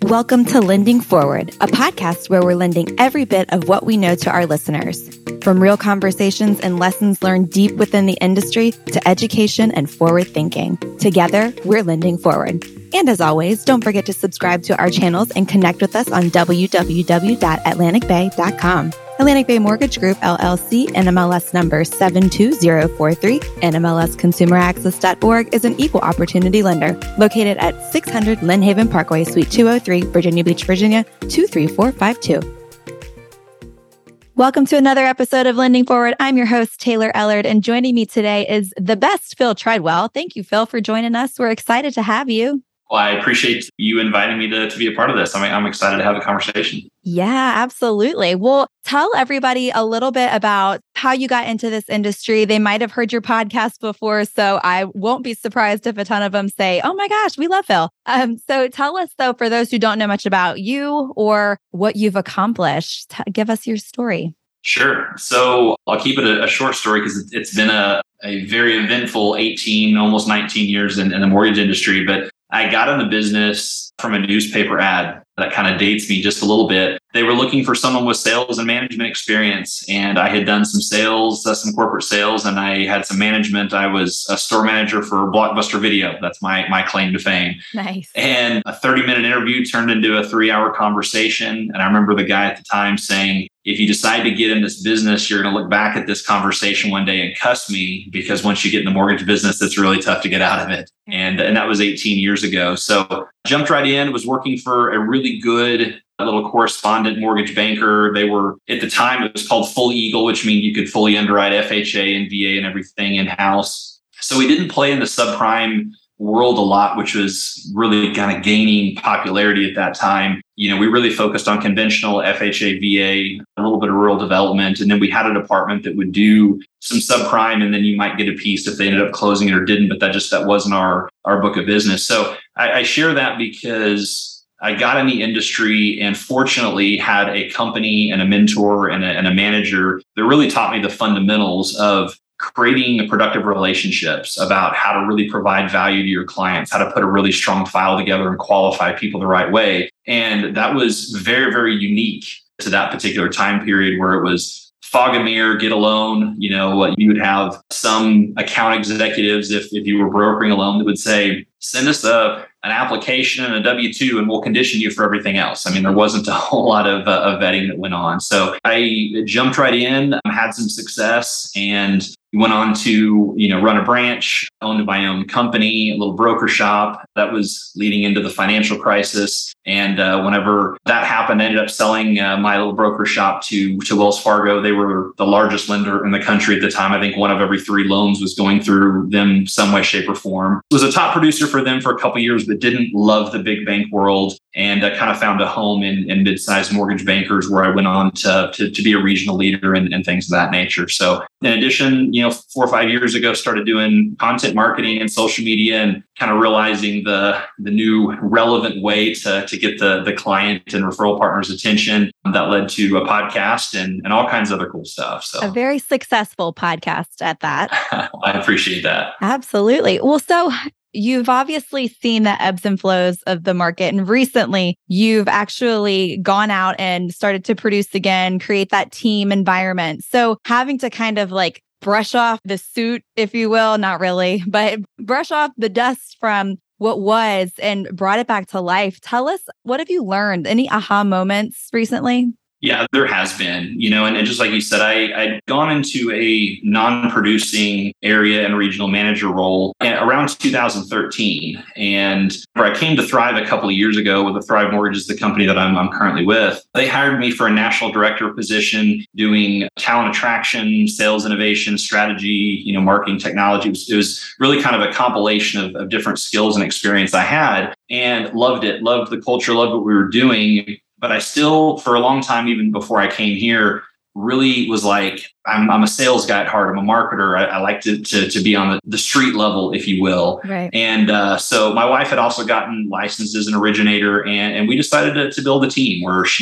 Welcome to Lending Forward, a podcast where we're lending every bit of what we know to our listeners. From real conversations and lessons learned deep within the industry to education and forward thinking. Together, we're lending forward. And as always, don't forget to subscribe to our channels and connect with us on www.atlanticbay.com. Atlantic Bay Mortgage Group, LLC, NMLS number 72043, NMLSconsumeraccess.org is an equal opportunity lender located at 600 Lynn Haven Parkway, Suite 203, Virginia Beach, Virginia, 23452. Welcome to another episode of Lending Forward. I'm your host, Taylor Ellard, and joining me today is the best, Phil Treadwell. Thank you, Phil, for joining us. We're excited to have you. Well, I appreciate you inviting me to be a part of this. I'm excited to have a conversation. Yeah, absolutely. Well, tell everybody a little bit about how you got into this industry. They might have heard your podcast before, so I won't be surprised if a ton of them say, oh my gosh, we love Phil. So tell us, though, for those who don't know much about you or what you've accomplished, give us your story. Sure. So I'll keep it a short story because it's been a very eventful 18, almost 19 years in the mortgage industry. But I got in the business from a newspaper ad that kind of dates me just a little bit. They were looking for someone with sales and management experience. And I had done some sales, some corporate sales, and I had some management. I was a store manager for Blockbuster Video. That's my claim to fame. Nice. And a 30-minute interview turned into a 3-hour conversation. And I remember the guy at the time saying, if you decide to get in this business, you're going to look back at this conversation one day and cuss me, because once you get in the mortgage business, it's really tough to get out of it. And that was 18 years ago. So jumped right in, was working for a really good little correspondent mortgage banker. They were, at the time, it was called Full Eagle, which means you could fully underwrite FHA and VA and everything in-house. So we didn't play in the subprime world a lot, which was really kind of gaining popularity at that time. You know, we really focused on conventional FHA, VA, a little bit of rural development. And then we had a department that would do some subprime, and then you might get a piece if they ended up closing it or didn't, but that wasn't our book of business. So I share that because I got in the industry and fortunately had a company and a mentor and a manager that really taught me the fundamentals of creating productive relationships, about how to really provide value to your clients, how to put a really strong file together and qualify people the right way. And that was very, very unique to that particular time period where it was fog and mirror, get a loan. You know, you would have some account executives, if you were brokering a loan, that would say, send us an application and a W-2 and we'll condition you for everything else. I mean, there wasn't a whole lot of vetting that went on. So I jumped right in, had some success, and went on to, run a branch, owned my own company, a little broker shop. That was leading into the financial crisis. And whenever that happened, I ended up selling my little broker shop to Wells Fargo. They were the largest lender in the country at the time. I think one of every 3 loans was going through them some way, shape, or form. Was a top producer for them for a couple of years, but didn't love the big bank world. And I kind of found a home in mid-sized mortgage bankers, where I went on to be a regional leader and things of that nature. So in addition, 4 or 5 years ago, started doing content marketing and social media, and kind of realizing the new relevant way to get the client and referral partners' attention. That led to a podcast and all kinds of other cool stuff. So a very successful podcast at that. I appreciate that. Absolutely. Well, so you've obviously seen the ebbs and flows of the market. And recently, you've actually gone out and started to produce again, create that team environment. So having to kind of like brush off the suit, if you will, not really, but brush off the dust from what was and brought it back to life. Tell us, what have you learned? Any aha moments recently? Yeah, there has been, and just like you said, I'd gone into a non-producing area and regional manager role around 2013. And where I came to Thrive a couple of years ago with Thrive Mortgages, the company that I'm currently with. They hired me for a national director position, doing talent attraction, sales innovation, strategy, marketing, technology. It was really kind of a compilation of different skills and experience I had, and loved it, loved the culture, loved what we were doing. But I still, for a long time, even before I came here, really was like, I'm a sales guy at heart. I'm a marketer. I like to be on the street level, if you will. Right. And so my wife had also gotten licensed as an originator, and we decided to build a team where she's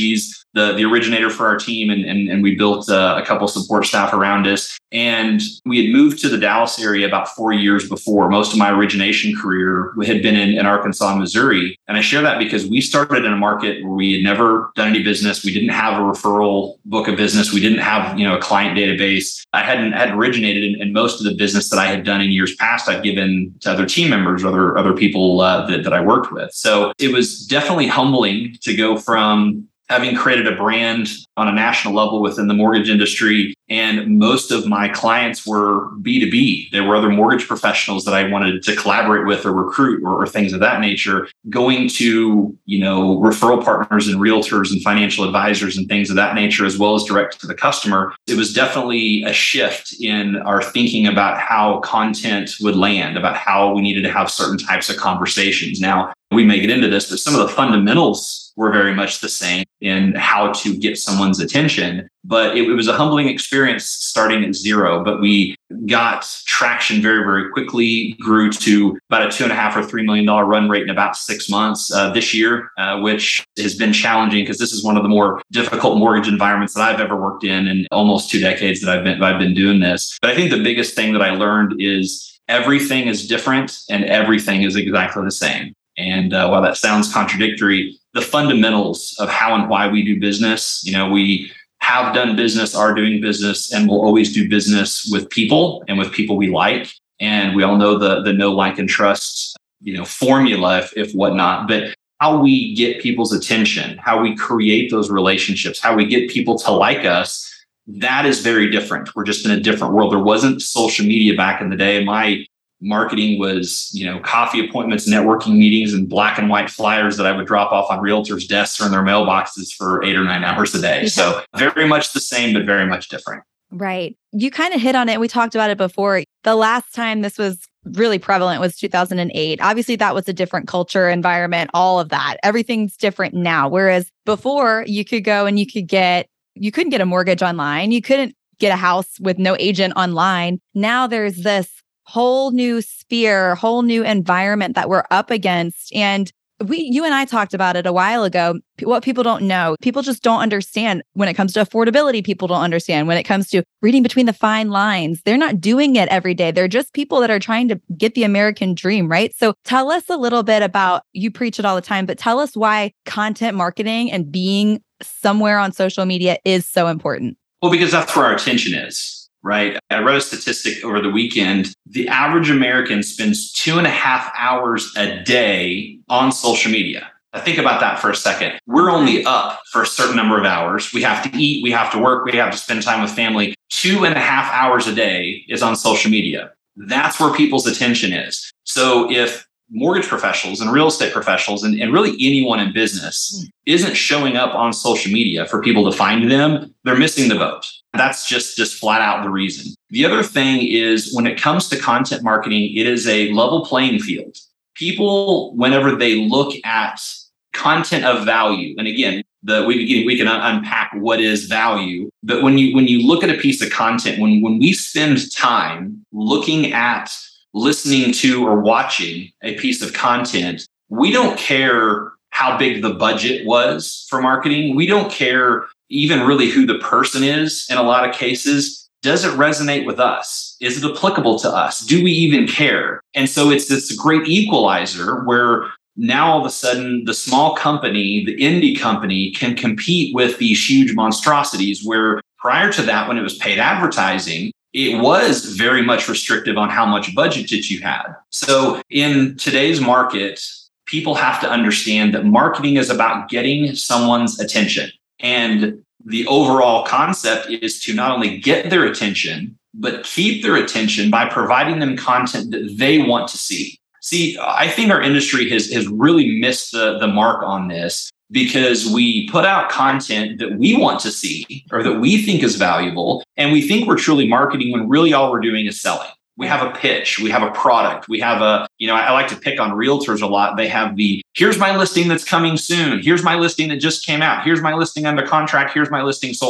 the originator for our team, and we built a couple support staff around us. And we had moved to the Dallas area about 4 years before. Most of my origination career had been in Arkansas and Missouri. And I share that because we started in a market where we had never done any business. We didn't have a referral book of business. We didn't have, a client database. I hadn't originated in most of the business that I had done in years past. I'd given to other team members, other people that I worked with. So it was definitely humbling to go from having created a brand on a national level within the mortgage industry. And most of my clients were B2B. There were other mortgage professionals that I wanted to collaborate with or recruit or things of that nature. Going to, referral partners and realtors and financial advisors and things of that nature, as well as direct to the customer. It was definitely a shift in our thinking about how content would land, about how we needed to have certain types of conversations. Now, we may get into this, but some of the fundamentals were very much the same in how to get someone's attention. But it was a humbling experience starting at zero. But we got traction very, very quickly, grew to about a $2.5 or $3 million run rate in about 6 months this year, which has been challenging because this is one of the more difficult mortgage environments that I've ever worked in almost 2 decades that I've been doing this. But I think the biggest thing that I learned is everything is different and everything is exactly the same. And while that sounds contradictory, the fundamentals of how and why we do business, we have done business, are doing business, and will always do business with people and with people we like. And we all know the know, like, and trust, formula, if whatnot. But how we get people's attention, how we create those relationships, how we get people to like us, that is very different. We're just in a different world. There wasn't social media back in the day. My marketing was, coffee appointments, networking meetings, and black and white flyers that I would drop off on realtors' desks or in their mailboxes for 8 or 9 hours a day. Yeah. So very much the same, but very much different. Right. You kind of hit on it. We talked about it before. The last time this was really prevalent was 2008. Obviously, that was a different culture, environment, all of that. Everything's different now. Whereas before, you could go and you couldn't get a mortgage online. You couldn't get a house with no agent online. Now there's this whole new sphere, whole new environment that we're up against. And you and I talked about it a while ago. What people don't know, people just don't understand when it comes to affordability. People don't understand when it comes to reading between the fine lines. They're not doing it every day. They're just people that are trying to get the American dream, right? So tell us a little bit about, you preach it all the time, but tell us why content marketing and being somewhere on social media is so important. Well, because that's where our attention is. Right. I read a statistic over the weekend. The average American spends 2.5 hours a day on social media. Now think about that for a second. We're only up for a certain number of hours. We have to eat, we have to work, we have to spend time with family. 2.5 hours a day is on social media. That's where people's attention is. So if mortgage professionals and real estate professionals and really anyone in business isn't showing up on social media for people to find them, they're missing the boat. That's just flat out the reason. The other thing is when it comes to content marketing, it is a level playing field. People, whenever they look at content of value, and again, we can unpack what is value, but when you look at a piece of content, when we spend time looking at, listening to, or watching a piece of content, we don't care how big the budget was for marketing. We don't care even really who the person is in a lot of cases. Does it resonate with us? Is it applicable to us? Do we even care? And so it's this great equalizer where now all of a sudden the small company, the indie company can compete with these huge monstrosities where prior to that, when it was paid advertising, it was very much restrictive on how much budget that you had. So in today's market, people have to understand that marketing is about getting someone's attention. And the overall concept is to not only get their attention, but keep their attention by providing them content that they want to see. See, I think our industry has really missed the mark on this because we put out content that we want to see or that we think is valuable. And we think we're truly marketing when really all we're doing is selling. We have a pitch, we have a product, we have I like to pick on realtors a lot. They have here's my listing that's coming soon. Here's my listing that just came out. Here's my listing under contract. Here's my listing sold.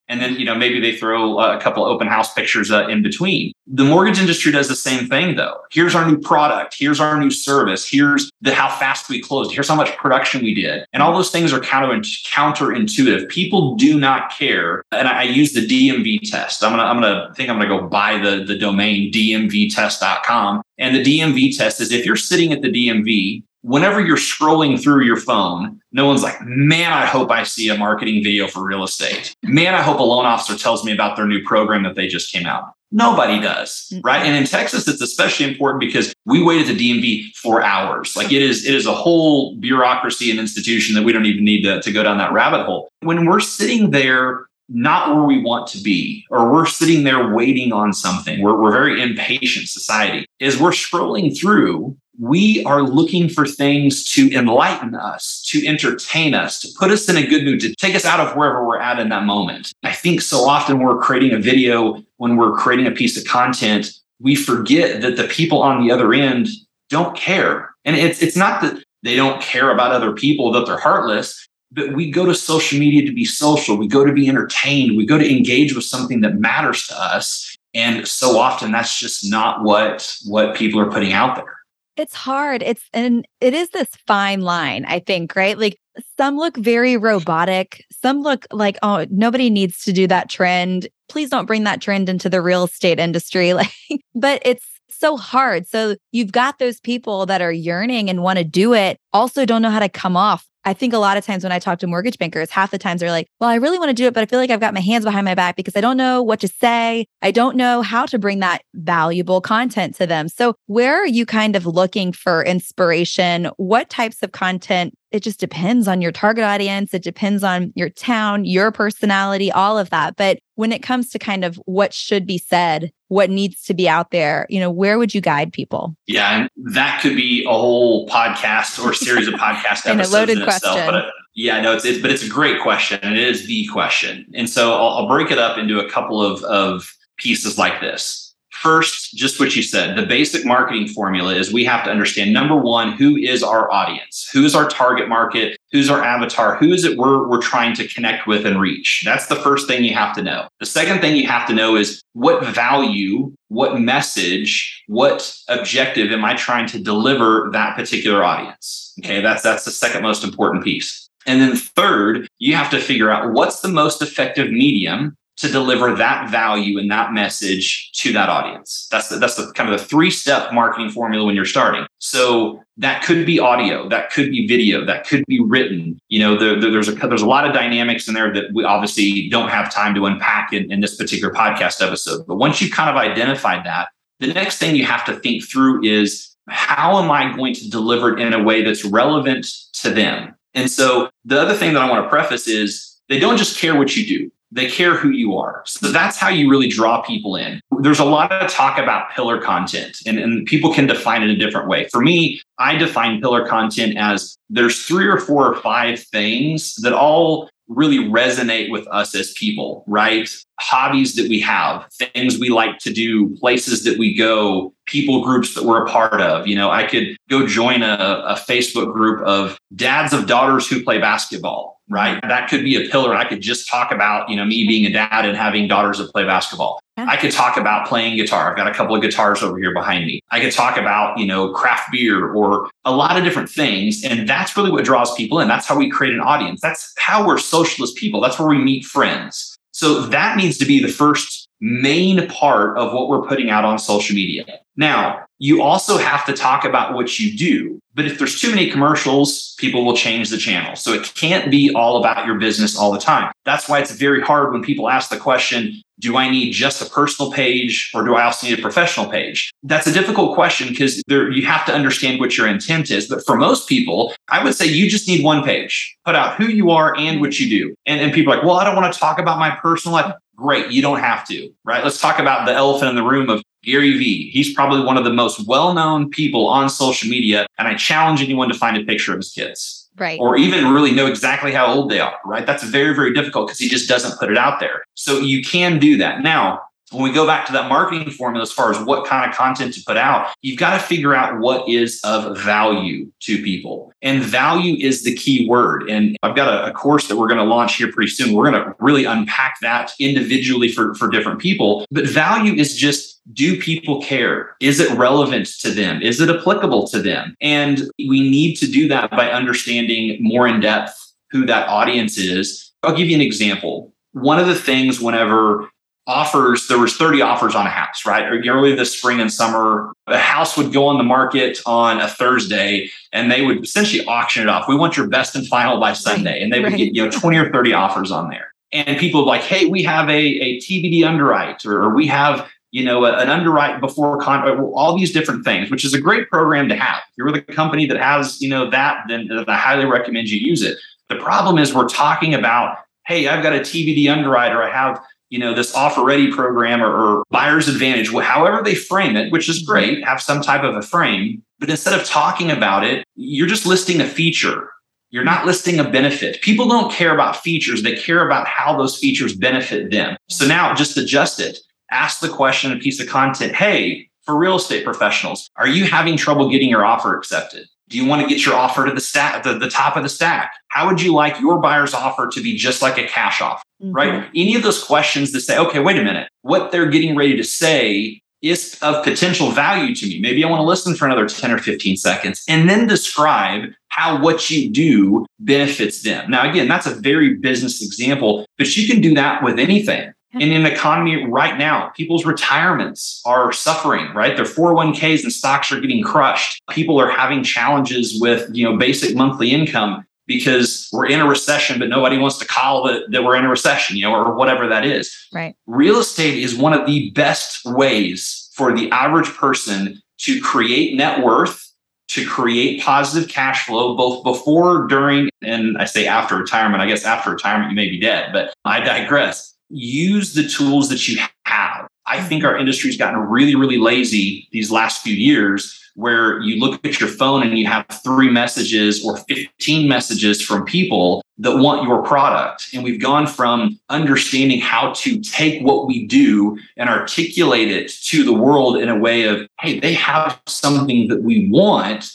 And then, maybe they throw a couple open house pictures in between. The mortgage industry does the same thing, though. Here's our new product. Here's our new service. Here's how fast we closed. Here's how much production we did. And all those things are counterintuitive. People do not care. And I use the DMV test. I'm gonna go buy the domain dmvtest.com. And the DMV test is, if you're sitting at the DMV, whenever you're scrolling through your phone, no one's like, man, I hope I see a marketing video for real estate. Man, I hope a loan officer tells me about their new program that they just came out. Nobody does, right? And in Texas, it's especially important because we wait at the DMV for hours. Like it is a whole bureaucracy and institution that we don't even need to go down that rabbit hole. When we're sitting there, not where we want to be, or we're sitting there waiting on something, we're very impatient society, is we're scrolling through. We are looking for things to enlighten us, to entertain us, to put us in a good mood, to take us out of wherever we're at in that moment. I think so often when we're creating a video, when we're creating a piece of content, we forget that the people on the other end don't care. And it's not that they don't care about other people, that they're heartless, but we go to social media to be social. We go to be entertained. We go to engage with something that matters to us. And so often that's just not what people are putting out there. It's hard. It is this fine line, I think, right? Like some look very robotic. Some look like, oh, nobody needs to do that trend. Please don't bring that trend into the real estate industry. But it's so hard. So you've got those people that are yearning and want to do it, also don't know how to come off. I think a lot of times when I talk to mortgage bankers, half the times they're like, well, I really want to do it, but I feel like I've got my hands behind my back because I don't know what to say. I don't know how to bring that valuable content to them. So where are you kind of looking for inspiration? What types of content? It just depends on your target audience. It depends on your town, your personality, all of that. But when it comes to kind of what should be said, what needs to be out there, where would you guide people? Yeah, and that could be a whole podcast or series of podcast episodes loaded in itself. Question. But it's a great question, and it is the question. And so I'll break it up into a couple of pieces like this. First, just what you said, the basic marketing formula is we have to understand, number one, who is our audience? Who is our target market? Who's our avatar? Who is it we're trying to connect with and reach? That's the first thing you have to know. The second thing you have to know is what value, what message, what objective am I trying to deliver that particular audience? Okay, that's the second most important piece. And then third, you have to figure out what's the most effective medium to deliver that value and that message to that audience. That's the kind of the 3-step marketing formula when you're starting. So that could be audio, that could be video, that could be written. There's a lot of dynamics in there that we obviously don't have time to unpack in this particular podcast episode. But once you've kind of identified that, the next thing you have to think through is, how am I going to deliver it in a way that's relevant to them? And so the other thing that I want to preface is, they don't just care what you do. They care who you are. So that's how you really draw people in. There's a lot of talk about pillar content, and people can define it a different way. For me, I define pillar content as there's 3 or 4 or 5 things that all really resonate with us as people, right? Hobbies that we have, things we like to do, places that we go, people groups that we're a part of. I could go join a Facebook group of dads of daughters who play basketball, right? That could be a pillar. I could just talk about, me being a dad and having daughters that play basketball. Yeah. I could talk about playing guitar. I've got a couple of guitars over here behind me. I could talk about, craft beer or a lot of different things. And that's really what draws people in. That's how we create an audience. That's how we're social as people. That's where we meet friends. So that needs to be the first main part of what we're putting out on social media. Now, you also have to talk about what you do. But if there's too many commercials, people will change the channel. So it can't be all about your business all the time. That's why it's very hard when people ask the question, do I need just a personal page or do I also need a professional page? That's a difficult question because you have to understand what your intent is. But for most people, I would say you just need one page. Put out who you are and what you do. And people are like, well, I don't want to talk about my personal life. Great. You don't have to, right? Let's talk about the elephant in the room of Gary Vee. He's probably one of the most well-known people on social media. And I challenge anyone to find a picture of his kids. Right. Or even really know exactly how old they are, right? That's very, very difficult because he just doesn't put it out there. So you can do that. Now, when we go back to that marketing formula, as far as what kind of content to put out, you've got to figure out what is of value to people. And value is the key word. And I've got a course that we're going to launch here pretty soon. We're going to really unpack that individually for different people. But value is just, do people care? Is it relevant to them? Is it applicable to them? And we need to do that by understanding more in depth who that audience is. I'll give you an example. One of the things whenever there was 30 offers on a house, right? Early this spring and summer, a house would go on the market on a Thursday and they would essentially auction it off. We want your best and final by Sunday. And they would get 20 or 30 offers on there. And people would like, hey, we have a TBD underwrite, or we have an underwrite before contract, all these different things, which is a great program to have. If you're with a company that has, that, then I highly recommend you use it. The problem is we're talking about, hey, I've got a TBD underwrite, or I have, this offer ready program or buyer's advantage, however they frame it, which is great, have some type of a frame. But instead of talking about it, you're just listing a feature. You're not listing a benefit. People don't care about features. They care about how those features benefit them. So now just adjust it. Ask the question, a piece of content. Hey, for real estate professionals, are you having trouble getting your offer accepted? Do you want to get your offer to the top of the stack? How would you like your buyer's offer to be just like a cash offer, right? Any of those questions that say, okay, wait a minute, what they're getting ready to say is of potential value to me. Maybe I want to listen for another 10 or 15 seconds and then describe how what you do benefits them. Now, again, that's a very business example, but you can do that with anything. And in the economy right now, people's retirements are suffering, right? Their 401ks and stocks are getting crushed. People are having challenges with, basic monthly income because we're in a recession, but nobody wants to call that we're in a recession, or whatever that is. Right. Real estate is one of the best ways for the average person to create net worth, to create positive cash flow, both before, during, and I say after retirement. I guess after retirement, you may be dead, but I digress. Use the tools that you have. I think our industry's gotten really, really lazy these last few years, where you look at your phone and you have 3 messages or 15 messages from people that want your product. And we've gone from understanding how to take what we do and articulate it to the world in a way of, hey, they have something that we want,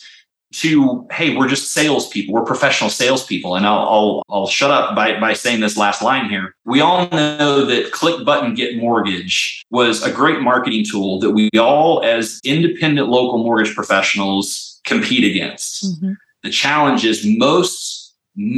to, hey, we're just salespeople. We're professional salespeople. And I'll shut up by saying this last line here. We all know that Click Button Get Mortgage was a great marketing tool that we all, as independent local mortgage professionals, compete against. The challenge is most,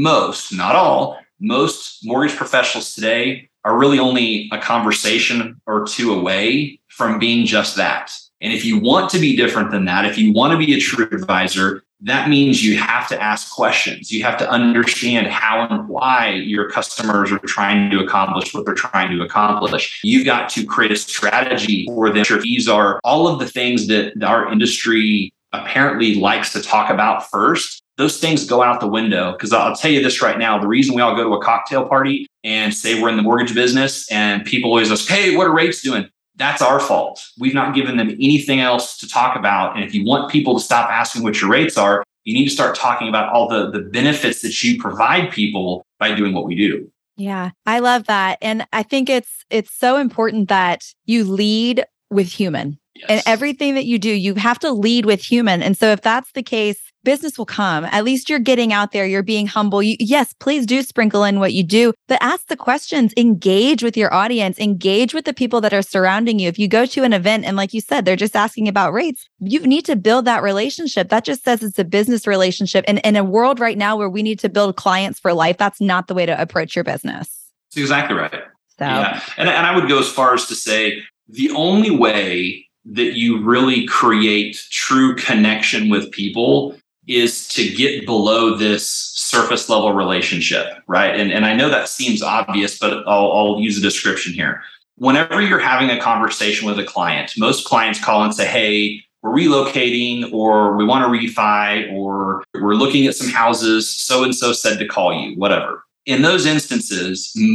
not all, most mortgage professionals today are really only a conversation or two away from being just that. And if you want to be different than that, if you want to be a true advisor, that means you have to ask questions. You have to understand how and why your customers are trying to accomplish what they're trying to accomplish. You've got to create a strategy for them. These are all of the things that our industry apparently likes to talk about first. Those things go out the window, because I'll tell you this right now. The reason we all go to a cocktail party and say we're in the mortgage business and people always ask, hey, what are rates doing? That's our fault. We've not given them anything else to talk about. And if you want people to stop asking what your rates are, you need to start talking about all the benefits that you provide people by doing what we do. Yeah, I love that. And I think it's so important that you lead with human. Yes. And everything that you do, you have to lead with human. And so if that's the case, business will come. At least you're getting out there, you're being humble. Yes, please do sprinkle in what you do, but ask the questions, engage with your audience, engage with the people that are surrounding you. If you go to an event and like you said, they're just asking about rates, you need to build that relationship. That just says it's a business relationship. And in a world right now where we need to build clients for life, that's not the way to approach your business. That's exactly right. So. Yeah. And I would go as far as to say the only way that you really create true connection with people is to get below this surface level relationship, right? And I know that seems obvious, but I'll use a description here. Whenever you're having a conversation with a client, most clients call and say, hey, we're relocating, or we want to refi, or we're looking at some houses, so-and-so said to call you, whatever. In those instances, and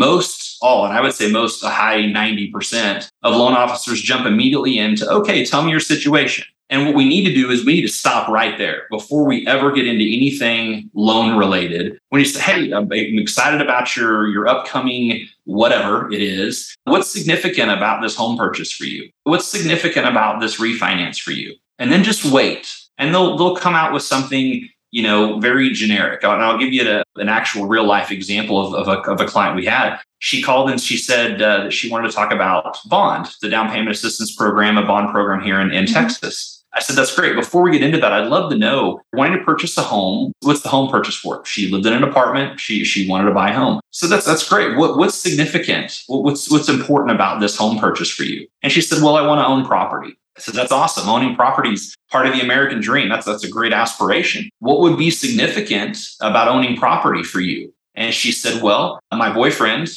I would say most, a high 90% of loan officers jump immediately into, okay, tell me your situation. And what we need to do is we need to stop right there before we ever get into anything loan related. When you say, hey, I'm excited about your upcoming whatever it is, what's significant about this home purchase for you? What's significant about this refinance for you? And then just wait. And they'll come out with something, very generic. And I'll give you an actual real life example of a client we had. She called and she said that she wanted to talk about Bond, the down payment assistance program, a bond program here in Texas. I said, that's great. Before we get into that, I'd love to know, wanting to purchase a home, what's the home purchase for? She lived in an apartment. She wanted to buy a home. So that's great. What's significant? What's important about this home purchase for you? And she said, well, I want to own property. I said, that's awesome. Owning property is part of the American dream. That's a great aspiration. What would be significant about owning property for you? And she said, well, my boyfriend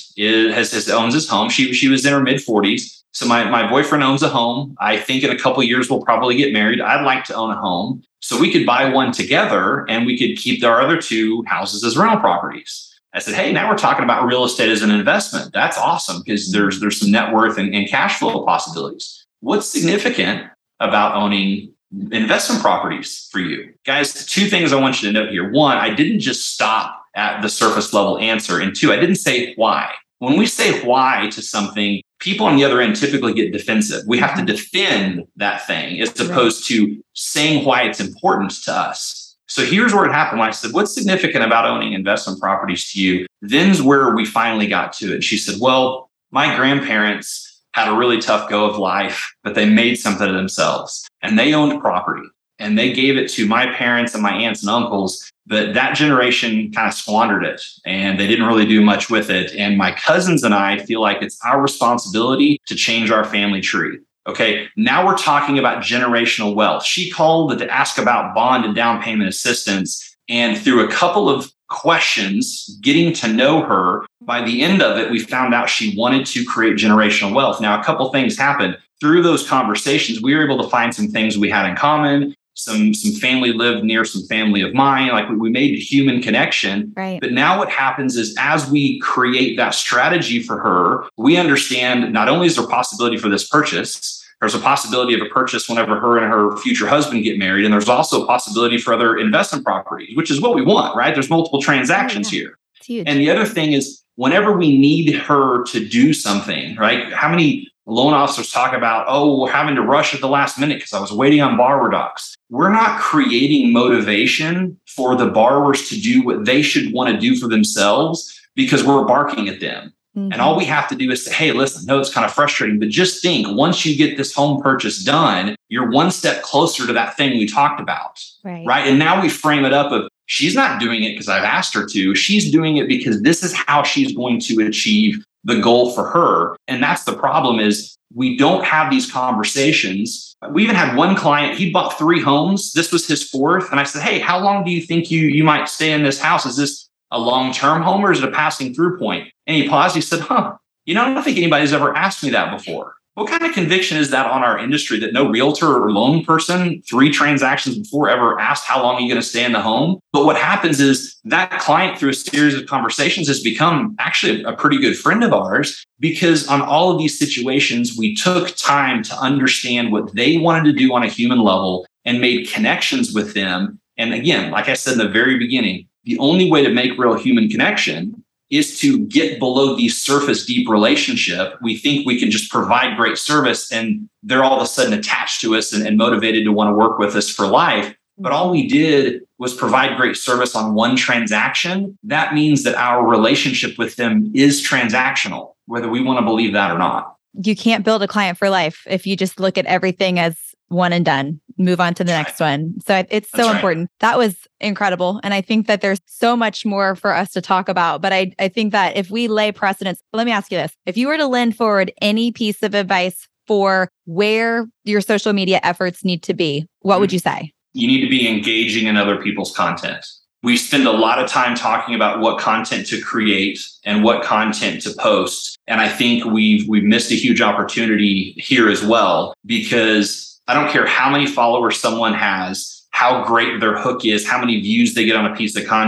owns his home. She was in her mid-40s. So my boyfriend owns a home. I think in a couple of years, we'll probably get married. I'd like to own a home. So we could buy one together and we could keep our other two houses as rental properties. I said, hey, now we're talking about real estate as an investment. That's awesome because there's some net worth and cash flow possibilities. What's significant about owning investment properties for you? Guys, two things I want you to note here. One, I didn't just stop at the surface level answer. And two, I didn't say why. When we say why to something, people on the other end typically get defensive. We have to defend that thing as opposed to saying why it's important to us. So here's where it happened. When I said, what's significant about owning investment properties to you? Then's where we finally got to it. She said, well, my grandparents had a really tough go of life, but they made something of themselves and they owned property and they gave it to my parents and my aunts and uncles. But that generation kind of squandered it and they didn't really do much with it. And my cousins and I feel like it's our responsibility to change our family tree. Okay, now we're talking about generational wealth. She called to ask about bond and down payment assistance. And through a couple of questions, getting to know her, by the end of it, we found out she wanted to create generational wealth. Now, a couple things happened. Through those conversations, we were able to find some things we had in common. Some family lived near some family of mine. Like we made a human connection. Right. But now what happens is as we create that strategy for her, we understand not only is there possibility for this purchase, there's a possibility of a purchase whenever her and her future husband get married. And there's also a possibility for other investment properties, which is what we want, right? There's multiple transactions here. It's huge. And the other thing is whenever we need her to do something, right? How many loan officers talk about, oh, we're having to rush at the last minute because I was waiting on borrower docs. We're not creating motivation for the borrowers to do what they should want to do for themselves because we're barking at them. Mm-hmm. And all we have to do is say, hey, listen, no, it's kind of frustrating, but just think once you get this home purchase done, you're one step closer to that thing we talked about. Right. And now we frame it up of she's not doing it because I've asked her to. She's doing it because this is how she's going to achieve the goal for her. And that's the problem is we don't have these conversations. We even had one client, he bought 3 homes. This was his 4th. And I said, hey, how long do you think you might stay in this house? Is this a long-term home or is it a passing through point? And he paused. He said, I don't think anybody's ever asked me that before. What kind of conviction is that on our industry that no realtor or loan person 3 transactions before ever asked how long are you going to stay in the home? But what happens is that client through a series of conversations has become actually a pretty good friend of ours because on all of these situations, we took time to understand what they wanted to do on a human level and made connections with them. And again, like I said in the very beginning, the only way to make real human connection is to get below the surface deep relationship. We think we can just provide great service and they're all of a sudden attached to us and motivated to want to work with us for life. But all we did was provide great service on one transaction. That means that our relationship with them is transactional, whether we want to believe that or not. You can't build a client for life if you just look at everything as one and done, move on to the next one. So it's so important. That was incredible. And I think that there's so much more for us to talk about. But I think that if we lay precedents, let me ask you this. If you were to lend forward any piece of advice for where your social media efforts need to be, what would you say? You need to be engaging in other people's content. We spend a lot of time talking about what content to create and what content to post. And I think we've missed a huge opportunity here as well, because I don't care how many followers someone has, how great their hook is, how many views they get on a piece of content.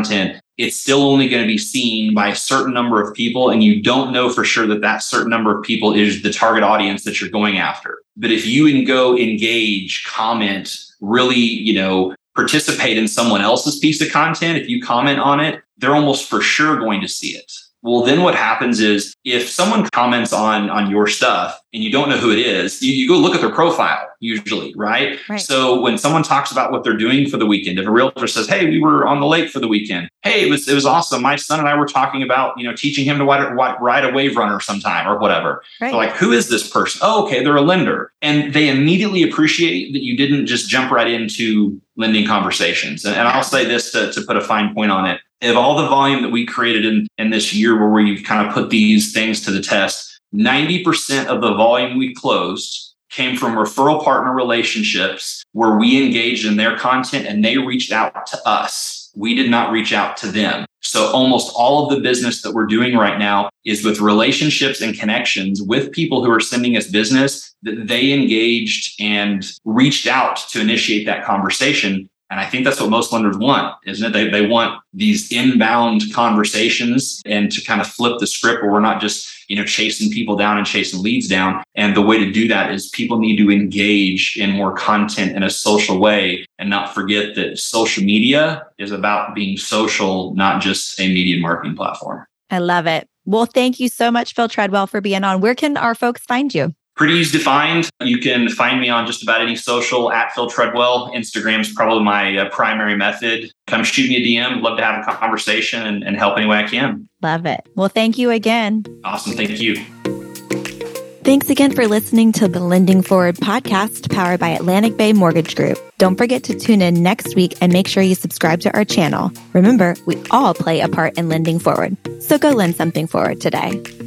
it's still only going to be seen by a certain number of people. And you don't know for sure that that certain number of people is the target audience that you're going after. But if you can go engage, comment, really, participate in someone else's piece of content, if you comment on it, they're almost for sure going to see it. Well, then what happens is if someone comments on your stuff and you don't know who it is, you go look at their profile usually, right? So when someone talks about what they're doing for the weekend, if a realtor says, hey, we were on the lake for the weekend. Hey, it was awesome. My son and I were talking about, teaching him to ride a wave runner sometime or whatever. So like, who is this person? Oh, okay, they're a lender. And they immediately appreciate that you didn't just jump right into lending conversations. And I'll say this to put a fine point on it. Of all the volume that we created in this year where we've kind of put these things to the test, 90% of the volume we closed came from referral partner relationships where we engaged in their content and they reached out to us. We did not reach out to them. So almost all of the business that we're doing right now is with relationships and connections with people who are sending us business that they engaged and reached out to initiate that conversation. And I think that's what most lenders want, isn't it? They want these inbound conversations and to kind of flip the script where we're not just, chasing people down and chasing leads down. And the way to do that is people need to engage in more content in a social way and not forget that social media is about being social, not just a media marketing platform. I love it. Well, thank you so much, Phil Treadwell, for being on. Where can our folks find you? Pretty easy to find. You can find me on just about any social at Phil Treadwell. Instagram's probably my primary method. Come shoot me a DM. Love to have a conversation and help any way I can. Love it. Well, thank you again. Awesome. Thank you. Thanks again for listening to the Lending Forward podcast powered by Atlantic Bay Mortgage Group. Don't forget to tune in next week and make sure you subscribe to our channel. Remember, we all play a part in lending forward. So go lend something forward today.